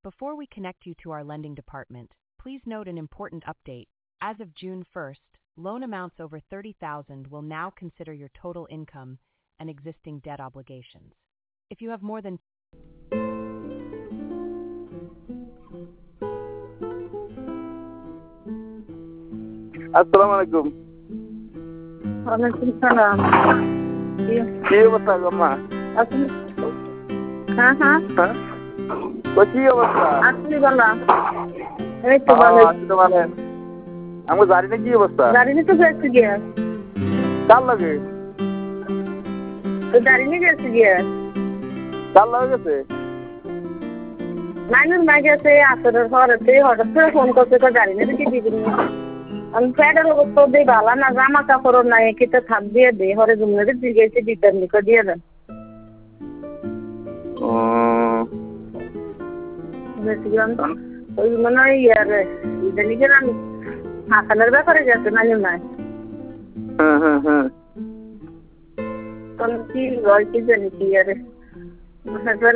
Before we connect you to our lending department, please note an important update. As of June 1st, loan amounts over $30,000 will now consider your total income and existing debt obligations. If you have more than আসসালামু আলাইকুম। ওয়ালাইকুম সালাম। কি অবস্থা গম্মা? আপনি হ্যাঁ হ্যাঁ তো কি অবস্থা? আসলে ভালো। এই তো ভালো। আসলে ভালো। আমি জানি না কি অবস্থা। গাড়ি নিতে গেছি গিয়া। কার লাগে? তো গাড়ি নিয়ে গেছি গিয়া। কার লাগে গেছে? নাইনুর মা গেছে আসরের ঘরেতে হঠাৎ করে ফোন করছে তো গাড়ি নিতে কি দিবি না। আমি ফ্যাডের অবস্থা দিয়ে ভালো না, জামা কাপড় নাই, কিতে থাক দিয়ে দে হরে জুমনে দিয়েছে দিতেন নিকো দিয়ে দেন। গেছিলাম তো ওই মনে হয় ইয়ারে জানি গেলাম হাসানের ব্যাপারে গেছে নাইনুর মা। হ্যাঁ তখন কি হয় কি জানি কি আরে